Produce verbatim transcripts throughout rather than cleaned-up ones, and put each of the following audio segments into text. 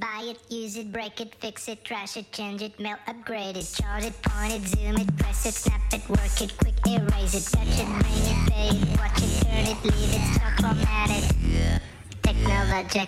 Buy it, use it, break it, fix it, trash it, change it, melt, upgrade it, chart it, point it, zoom it, press it, snap it, work it, quick erase it, touch it, bring it, pay it, watch it, turn it, leave it, stop, format it. Technologic,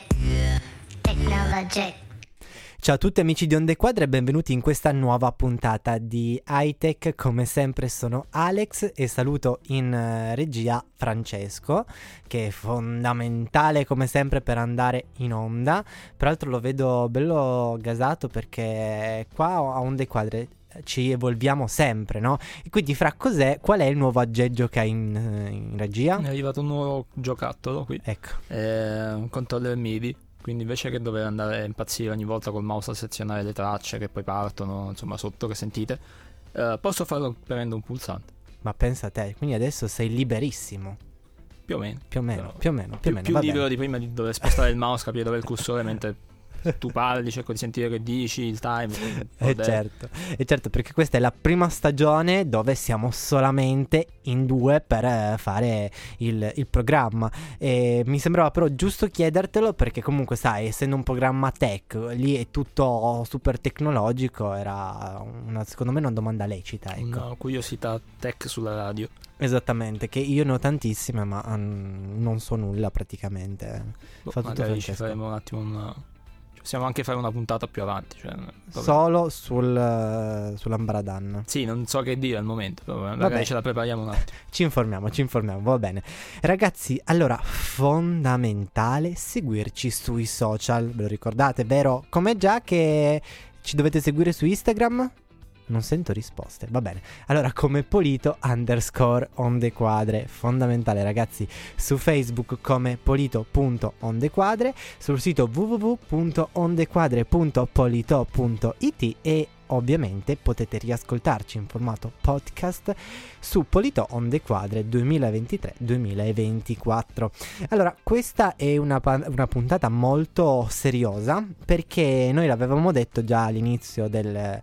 Technologic. Ciao a tutti amici di Onde Quadre e benvenuti in questa nuova puntata di Hightech. Come sempre sono Alex e saluto in uh, regia Francesco, che è fondamentale come sempre per andare in onda. Peraltro lo vedo bello gasato perché qua a Onde Quadre ci evolviamo sempre, no? E quindi Fra, cos'è, qual è il nuovo aggeggio che hai in, in regia? È arrivato un nuovo giocattolo qui, ecco, è un controller MIDI. Quindi invece che dover andare a impazzire ogni volta col mouse a selezionare le tracce che poi partono, insomma, sotto che sentite, eh, posso farlo premendo un pulsante. Ma pensa a te, quindi adesso sei liberissimo. Più o meno. Più o meno, Però, più o meno, più, più, o meno, più va libero bene. di prima di dover spostare il mouse, capire dove è il cursore mentre tu parli, cerco di sentire che dici, il time. E eh certo, e certo, perché questa è la prima stagione dove siamo solamente in due per eh, fare il, il programma. E mi sembrava però giusto chiedertelo perché comunque sai, essendo un programma tech, lì è tutto super tecnologico, era una, secondo me una domanda lecita, ecco. Una curiosità tech sulla radio. Esattamente, che io ne ho tantissime ma um, non so nulla praticamente. Boh, Fa tutto magari ci Francesco. faremo un attimo una... Possiamo anche fare una puntata più avanti, cioè, Solo sul, uh, sull'Ambaradan. Sì, non so che dire al momento, però magari Vabbè, ce la prepariamo un attimo. Ci informiamo, ci informiamo, va bene. Ragazzi, allora, fondamentale seguirci sui social, ve lo ricordate, vero? Come già che ci dovete seguire su Instagram? Non sento risposte, va bene. Allora, come Polito underscore Ondequadre, fondamentale ragazzi, su Facebook come polito.ondequadre, sul sito w w w punto ondequadre punto polito punto i t e ovviamente potete riascoltarci in formato podcast su Polito Onde Quadre duemilaventitré duemilaventiquattro. Allora, questa è una, una puntata molto seriosa perché noi l'avevamo detto già all'inizio del,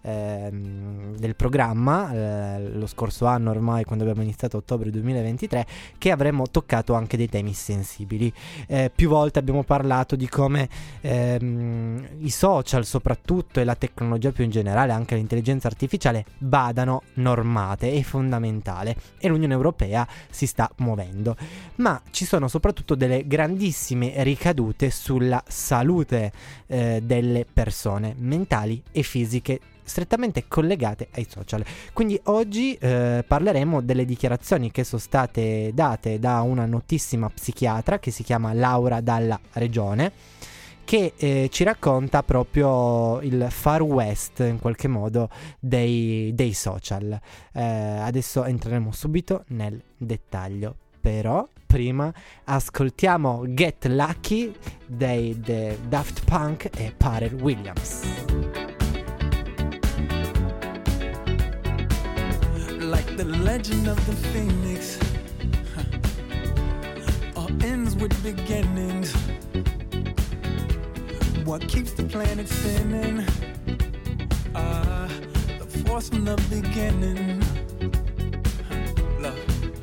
ehm, del programma, eh, lo scorso anno ormai, quando abbiamo iniziato ottobre duemilaventitré, che avremmo toccato anche dei temi sensibili. Eh, più volte abbiamo parlato di come ehm, i social soprattutto e la tecnologia più in generale, anche l'intelligenza artificiale, vadano normate, è fondamentale e l'Unione Europea si sta muovendo, ma ci sono soprattutto delle grandissime ricadute sulla salute eh, delle persone mentali e fisiche strettamente collegate ai social. Quindi oggi eh, parleremo delle dichiarazioni che sono state date da una notissima psichiatra che si chiama Laura Dalla Regione, che eh, ci racconta proprio il far west in qualche modo dei, dei social. Eh, adesso entreremo subito nel dettaglio, però prima ascoltiamo Get Lucky dei The Daft Punk e Pharrell Williams. Like the legend of the phoenix, huh. All ends with beginnings. What keeps the planet spinning? Ah, uh, the force from the beginning. Love.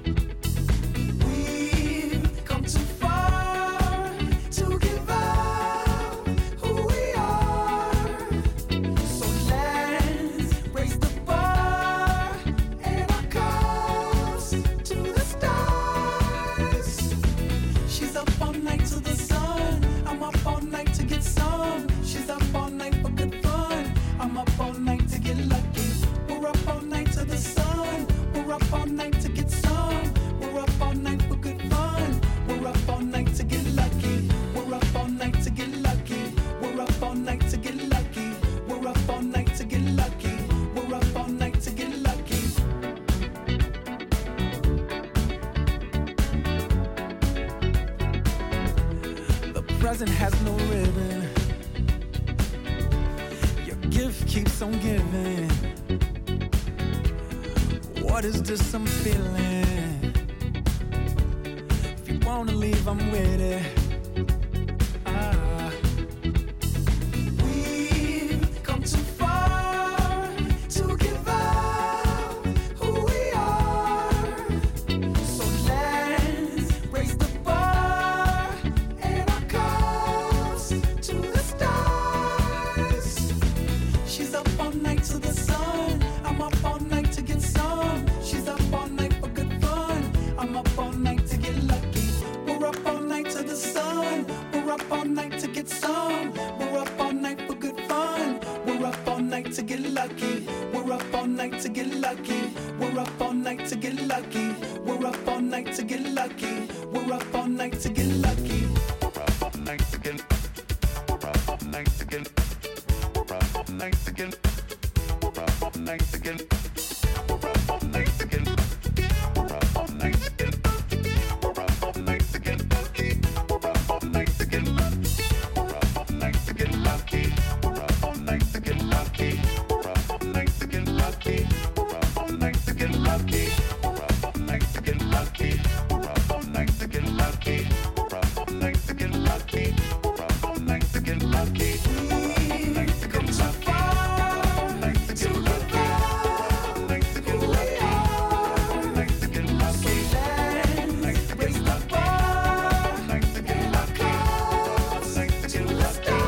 We've come too far to give up who we are. So let's raise the bar and our cups to the stars. She's up all night to the sun. I'm up all night to get some. She's up all night for good fun. I'm up all night to get lucky. We're up all night to the sun. We're up all night to get some. We're up all night for good fun. We're up all night to get lucky. We're up all night to get lucky. We're up all night to get lucky. We're up all night to get lucky. We're up all night to get lucky. The present has no ribbon. Your gift keeps on giving. What is this I'm feeling? If you wanna leave, I'm with it. Ah. We've come too far to give up who we are. So let's raise the bar and our cups to the stars. to get lucky. We're up all night to get lucky. We're up all night to get lucky. We're up all night to get lucky. We're up all night to get lucky. We're up all night to get. We're up all night to get. We're up all night to get. We're up all night to get. We're up all night to get. We're up all night to get. We're up all night to get lucky. We're up all night to get lucky. We're up all night to get lucky. We're up all night to get lucky. We're up all night to get lucky. We're up all night to get lucky. We're up all night to get lucky. We're up all night to get lucky. We're up all night to get lucky. We're up all night to get lucky. We've come so far to give up who we are. So let's raise the bar and our cause to the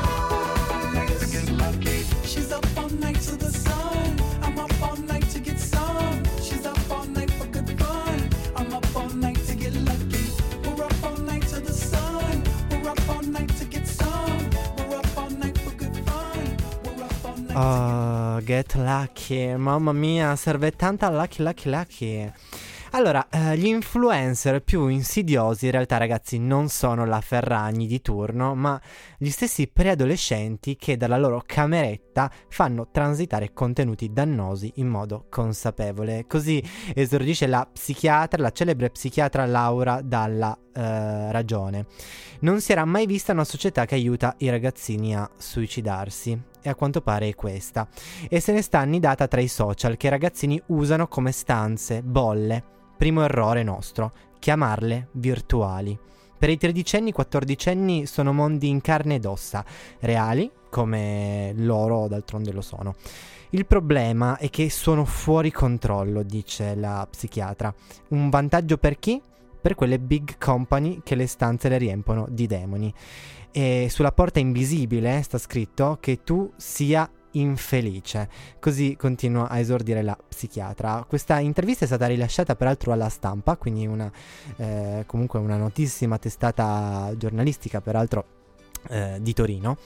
stars. She's up all night to the sun. I'm up all night to get some. She's up all night for good fun. I'm up all night to get lucky. We're up all night to the sun. We're up all night to get some. We're up all night for good fun. We're up all night. Oh, get lucky, mamma mia, serve tanta lucky, lucky, lucky. Allora, eh, gli influencer più insidiosi in realtà, ragazzi, non sono la Ferragni di turno, ma gli stessi preadolescenti che dalla loro cameretta fanno transitare contenuti dannosi in modo consapevole. Così esordisce la psichiatra, la celebre psichiatra Laura Dalla eh, Ragione. Non si era mai vista una società che aiuta i ragazzini a suicidarsi. E a quanto pare è questa. E se ne sta annidata tra i social che i ragazzini usano come stanze, bolle. Primo errore nostro, chiamarle virtuali. Per i tredicenni, quattordicenni sono mondi in carne ed ossa, reali, come loro d'altronde lo sono. Il problema è che sono fuori controllo, dice la psichiatra. Un vantaggio per chi? Per quelle big company che le stanze le riempono di demoni. E sulla porta invisibile sta scritto che tu sia infelice. Così continua a esordire la psichiatra. Questa intervista è stata rilasciata peraltro alla Stampa, quindi una eh, comunque una notissima testata giornalistica, peraltro eh, di Torino,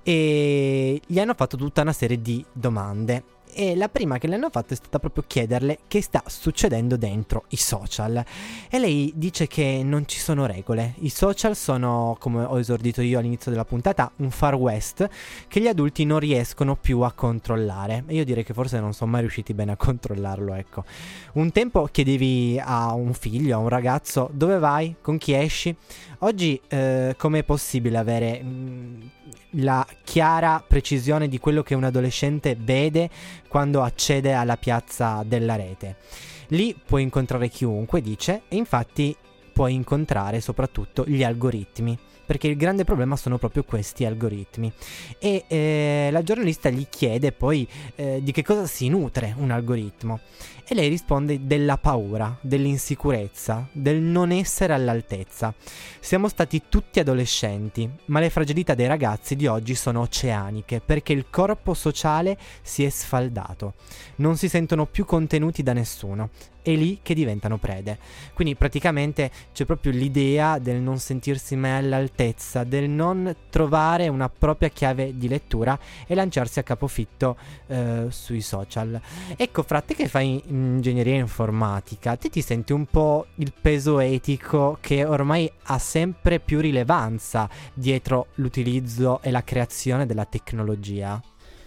e gli hanno fatto tutta una serie di domande. E la prima che le hanno fatto è stata proprio chiederle che sta succedendo dentro i social. E lei dice che non ci sono regole. I social sono, come ho esordito io all'inizio della puntata, un far west che gli adulti non riescono più a controllare. E io direi che forse non sono mai riusciti bene a controllarlo, ecco. Un tempo chiedevi a un figlio, a un ragazzo, dove vai? Con chi esci? Oggi eh, com'è possibile avere mh, la chiara precisione di quello che un adolescente vede quando accede alla piazza della rete? Lì puoi incontrare chiunque, dice, e infatti puoi incontrare soprattutto gli algoritmi, perché il grande problema sono proprio questi algoritmi. E eh, la giornalista gli chiede poi eh, di che cosa si nutre un algoritmo. E lei risponde della paura, dell'insicurezza, del non essere all'altezza. Siamo stati tutti adolescenti, ma le fragilità dei ragazzi di oggi sono oceaniche, perché il corpo sociale si è sfaldato. Non si sentono più contenuti da nessuno. È lì che diventano prede. Quindi praticamente c'è proprio l'idea del non sentirsi mai all'altezza, del non trovare una propria chiave di lettura e lanciarsi a capofitto eh, sui social. Ecco, fra te che fai ingegneria informatica, te ti senti un po' il peso etico che ormai ha sempre più rilevanza dietro l'utilizzo e la creazione della tecnologia?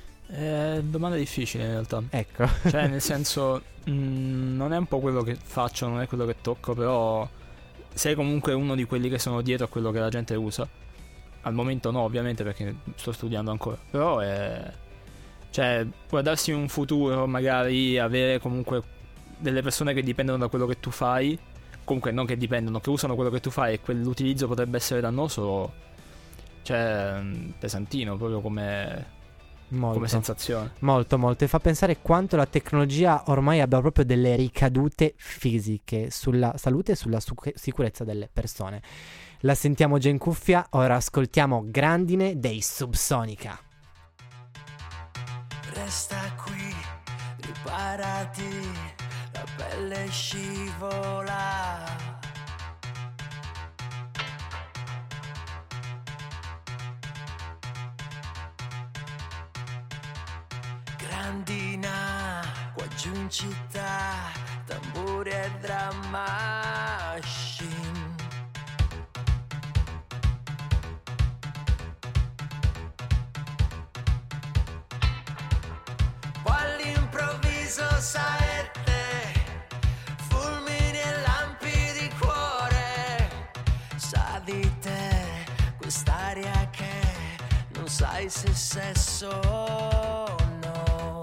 È domanda difficile in realtà. Ecco. Cioè, nel senso, mh, non è un po' quello che faccio, non è quello che tocco, però sei comunque uno di quelli che sono dietro a quello che la gente usa. Al momento no, ovviamente, perché sto studiando ancora. Però è... cioè, guardarsi in un futuro, magari avere comunque delle persone che dipendono da quello che tu fai, comunque non che dipendono, che usano quello che tu fai, e quell'utilizzo potrebbe essere dannoso, cioè, pesantino, proprio come... Molto. Come sensazione. Molto, molto. E fa pensare quanto la tecnologia ormai abbia proprio delle ricadute fisiche sulla salute e sulla su- sicurezza delle persone. La sentiamo già in cuffia, ora ascoltiamo Grandine dei Subsonica. Resta qui, riparati, la pelle scivola. grandina, qua giù in città, tamburi e drum machine. Poi all'improvviso saette, fulmini e lampi di cuore. Sa di te quest'aria che non sai se è sesso o no.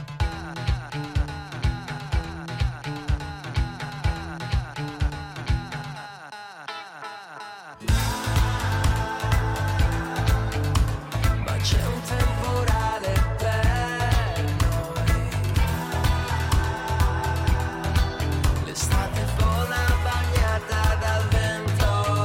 Ma c'è un temporale per noi. L'estate vola bagnata dal vento.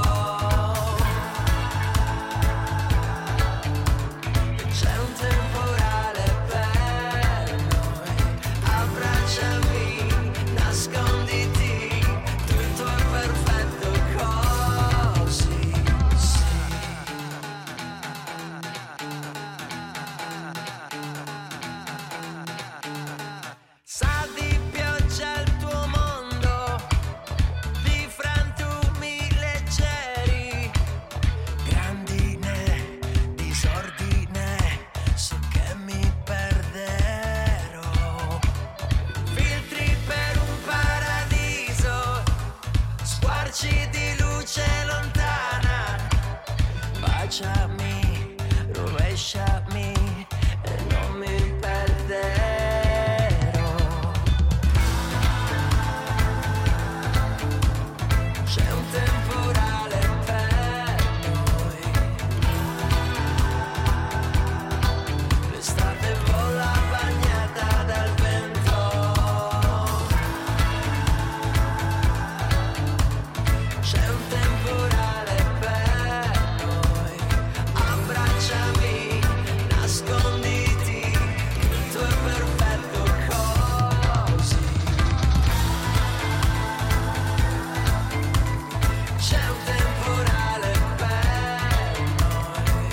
C'è un temporale per noi. Abbracciami, nasconditi, tutto è perfetto così, sì. Sa di pioggia il tuo mondo, di frantumi leggeri, grandine, disordine, so che mi perderò. Filtri per un paradiso, squarci di luce lontana. Baciami, rovesciami e non mi perderò. C'è un temporale per noi. L'estate vola bagnata dal vento. C'è un temporale per noi. Abbracciami, nasconditi, tutto è perfetto così. C'è un temporale per noi.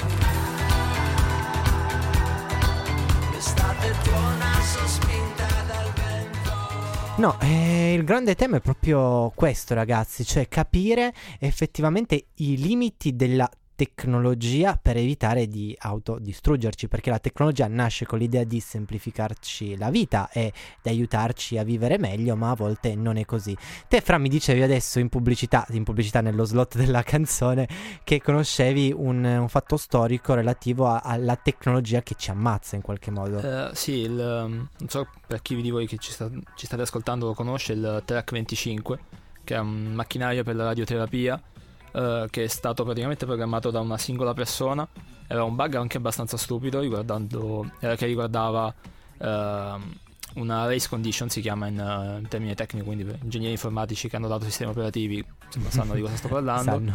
L'estate tuona sospinta dal vento. No, eh, il grande tema è proprio questo, ragazzi, cioè capire effettivamente i limiti della tecnologia per evitare di autodistruggerci, perché la tecnologia nasce con l'idea di semplificarci la vita e di aiutarci a vivere meglio, ma a volte non è così. Te, Fra, mi dicevi adesso in pubblicità, in pubblicità nello slot della canzone, che conoscevi un, un fatto storico relativo a- alla tecnologia che ci ammazza in qualche modo. Eh, sì, il, um, non so per chi di voi che ci, sta, ci state ascoltando lo conosce, il Track venticinque, che è un macchinario per la radioterapia, eh, che è stato praticamente programmato da una singola persona. Era un bug anche abbastanza stupido, riguardando, eh, che riguardava eh, una race condition, si chiama in, uh, in termini tecnici, quindi per ingegneri informatici che hanno dato sistemi operativi, insomma, sanno di cosa sto parlando. Sanno.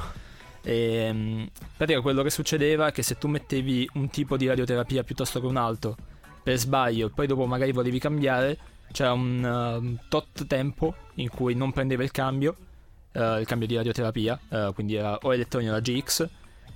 E, um, praticamente quello che succedeva è che se tu mettevi un tipo di radioterapia piuttosto che un altro per sbaglio e poi dopo magari volevi cambiare, c'era un uh, tot tempo in cui non prendeva il cambio, uh, il cambio di radioterapia, uh, quindi era o elettroni o la G X,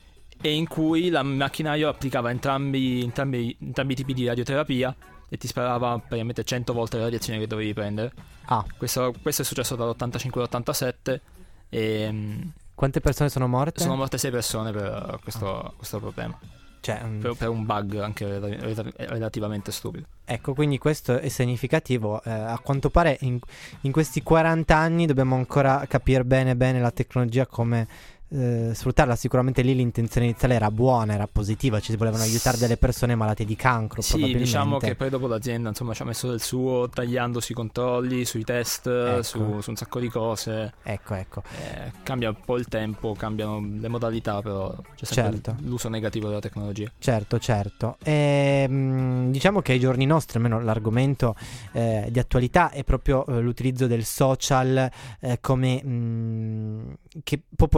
e in cui il macchinario applicava entrambi, entrambi, entrambi i tipi di radioterapia e ti sparava praticamente cento volte la radiazione che dovevi prendere. Ah, Questo, questo è successo dall'ottantacinque all'ottantasette e um, quante persone sono morte? sono morte sei persone per questo, questo problema, Cioè, mm, per, per un bug anche rel- relativamente stupido. ecco, quindi questo è significativo. Eh, a quanto pare in, in questi quaranta anni dobbiamo ancora capire bene bene la tecnologia, come eh, sfruttarla. Sicuramente lì l'intenzione iniziale era buona, era positiva, ci si volevano aiutare delle persone malate di cancro, Sì, probabilmente. diciamo che poi dopo l'azienda insomma ci ha messo del suo, tagliando sui controlli, sui test, Ecco. su, su un sacco di cose. Ecco, ecco. Eh, cambia un po' il tempo, cambiano le modalità, però c'è sempre Certo. l'uso negativo della tecnologia. Certo, certo. E, mh, diciamo che ai giorni nostri, almeno l'argomento eh, di attualità è proprio eh, l'utilizzo del social eh, come mh, che può portare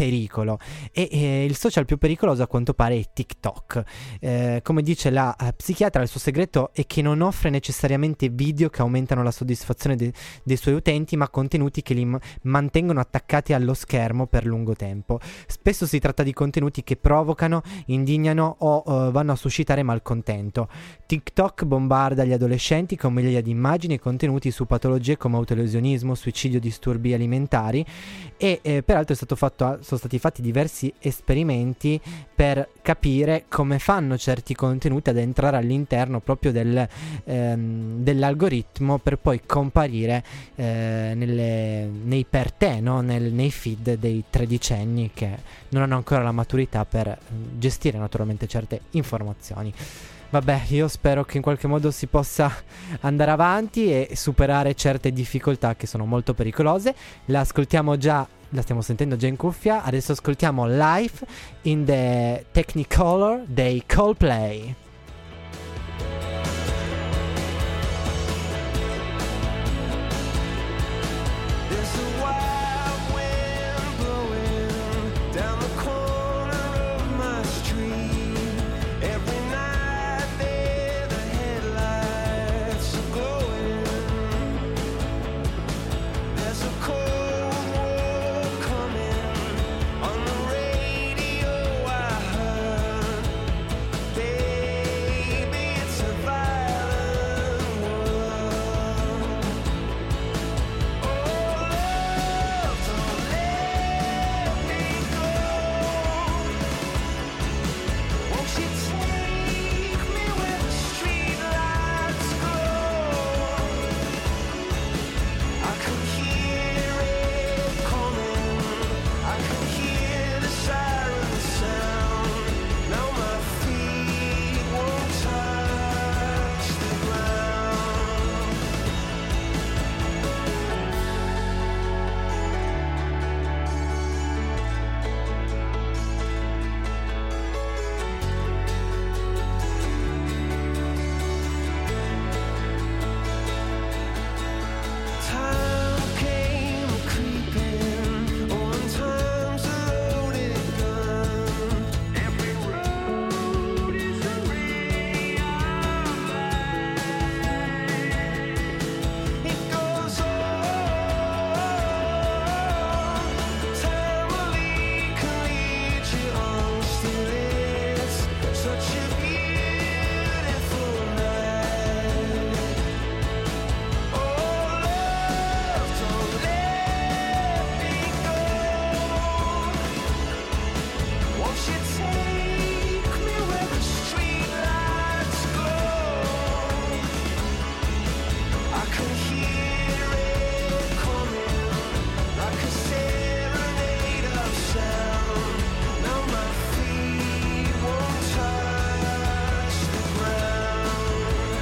pericolo e eh, il social più pericoloso a quanto pare è TikTok. Eh, come dice la eh, psichiatra, il suo segreto è che non offre necessariamente video che aumentano la soddisfazione de- dei suoi utenti, ma contenuti che li m- mantengono attaccati allo schermo per lungo tempo. Spesso si tratta di contenuti che provocano, indignano o uh, vanno a suscitare malcontento. TikTok bombarda gli adolescenti con migliaia di immagini e contenuti su patologie come autolesionismo, suicidio, disturbi alimentari e eh, peraltro è stato fatto, sono stati fatti diversi esperimenti per capire come fanno certi contenuti ad entrare all'interno proprio del, ehm, dell'algoritmo per poi comparire eh, nelle, nei per te, no? Nel, nei feed dei tredicenni che non hanno ancora la maturità per gestire naturalmente certe informazioni. Vabbè, io spero che in qualche modo si possa andare avanti e superare certe difficoltà che sono molto pericolose. La ascoltiamo già, la stiamo sentendo già in cuffia. Adesso ascoltiamo Life in the Technicolor dei Coldplay. There's a wild wind blowing down the corner of my street. Every night there the headlights are glowing. There's a cold war coming on the radio. I heard, baby, it's a violent world. Oh, love, don't let me go. Won't you take me where the streetlights glow? I could hear it coming. I could hear the siren sound. Now my feet won't touch the ground. Time came creeping on time's a loaded gun. Every road is a ray of light. It goes on. Time will lead, can lead you on. Still it's such a beautiful night. Oh, love, don't let me go. Won't you take me where the streetlights glow? I can hear it coming like a serenade of sound. Now my feet won't touch the ground.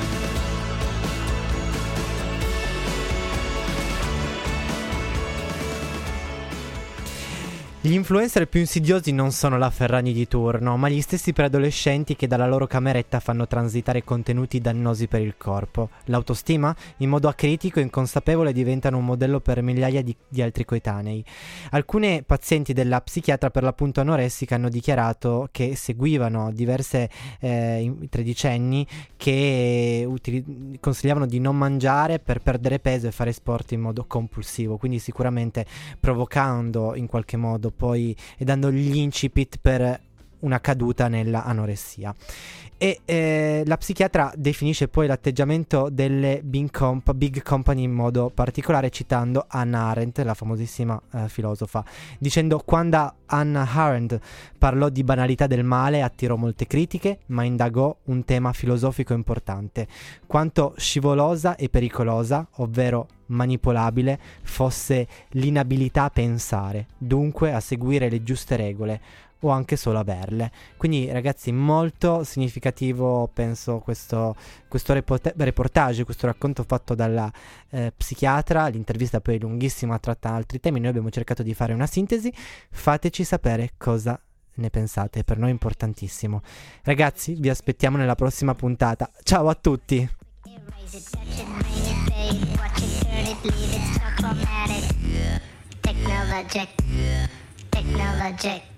Gli influencer più insidiosi non sono la Ferragni di turno, ma gli stessi preadolescenti che dalla loro cameretta fanno transitare contenuti dannosi per il corpo. L'autostima, in modo acritico e inconsapevole, diventano un modello per migliaia di, di altri coetanei. Alcune pazienti della psichiatra per l'appunto anoressica hanno dichiarato che seguivano diverse eh, tredicenni che utili- consigliavano di non mangiare per perdere peso e fare sport in modo compulsivo, quindi sicuramente provocando in qualche modo poi e dando gli incipit per una caduta nella anoressia. E eh, la psichiatra definisce poi l'atteggiamento delle big, comp- big company in modo particolare, citando Hannah Arendt, la famosissima eh, filosofa, dicendo: quando Hannah Arendt parlò di banalità del male attirò molte critiche, ma indagò un tema filosofico importante: quanto scivolosa e pericolosa, ovvero manipolabile, fosse l'inabilità a pensare, dunque a seguire le giuste regole o anche solo averle. Quindi ragazzi, molto significativo penso questo, questo report- reportage, questo racconto fatto dalla eh, psichiatra. L'intervista poi è lunghissima, tratta altri temi, noi abbiamo cercato di fare una sintesi. Fateci sapere cosa ne pensate, per noi è importantissimo. Ragazzi, vi aspettiamo nella prossima puntata. Ciao a tutti. Erase it, touch it, bring it, fade, watch it, turn it, leave it, stuck, format it. Technologic. technologic.